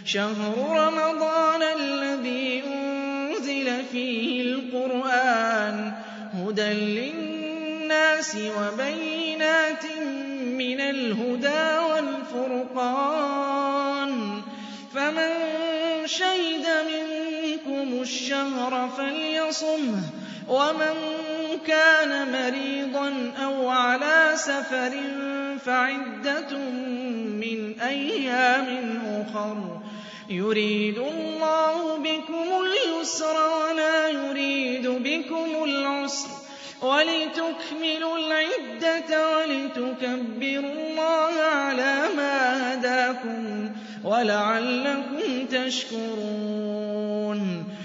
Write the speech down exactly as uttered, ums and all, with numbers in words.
شَهْرُ رَمَضَانَ الَّذِي أُنزِلَ فِيهِ الْقُرْآنُ هُدًى لِّلنَّاسِ وَبَيِّنَاتٍ مِّنَ الْهُدَىٰ وَالْفُرْقَانِ ۚ فَمَن شَهِدَ مِنكُمُ الشَّهْرَ فَلْيَصُمْهُ ۖ وَمَن كَانَ مَرِيضًا أَوْ عَلَىٰ سَفَرٍ فَعِدَّةٌ مِّنْ أَيَّامٍ أُخَرَ ۗ يُرِيدُ اللَّهُ بِكُمُ الْيُسْرَ وَلَا يُرِيدُ بِكُمُ الْعُسْرَ وَلِتُكْمِلُوا الْعِدَّةَ وَلِتُكَبِّرُوا اللَّهَ عَلَىٰ مَا هَدَاكُمْ وَلَعَلَّكُمْ تَشْكُرُونَ